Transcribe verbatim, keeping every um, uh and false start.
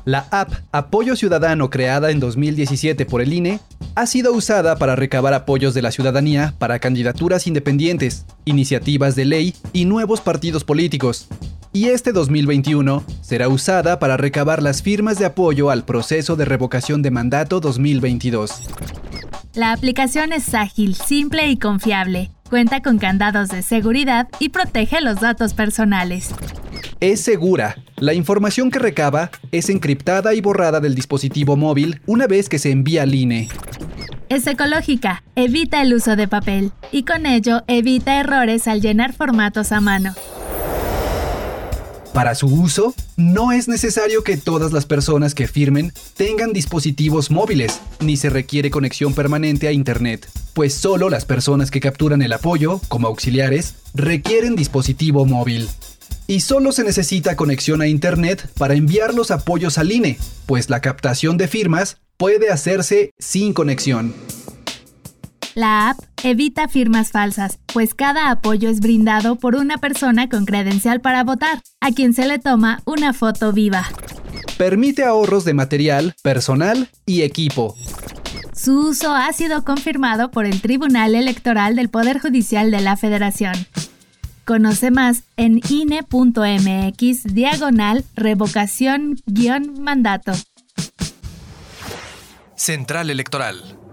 La app Apoyo Ciudadano, creada en dos mil diecisiete por el I N E, ha sido usada para recabar apoyos de la ciudadanía para candidaturas independientes, iniciativas de ley y nuevos partidos políticos. Y este dos mil veintiuno será usada para recabar las firmas de apoyo al proceso de revocación de mandato dos mil veintidós. La aplicación es ágil, simple y confiable. Cuenta con candados de seguridad y protege los datos personales. Es segura. La información que recaba es encriptada y borrada del dispositivo móvil una vez que se envía al I N E. Es ecológica, evita el uso de papel y con ello evita errores al llenar formatos a mano. Para su uso, no es necesario que todas las personas que firmen tengan dispositivos móviles, ni se requiere conexión permanente a Internet, pues solo las personas que capturan el apoyo, como auxiliares, requieren dispositivo móvil. Y solo se necesita conexión a Internet para enviar los apoyos al I N E, pues la captación de firmas puede hacerse sin conexión. La app evita firmas falsas, pues cada apoyo es brindado por una persona con credencial para votar, a quien se le toma una foto viva. Permite ahorros de material, personal y equipo. Su uso ha sido confirmado por el Tribunal Electoral del Poder Judicial de la Federación. Conoce más en ine.mx diagonal revocación guión mandato. Central Electoral.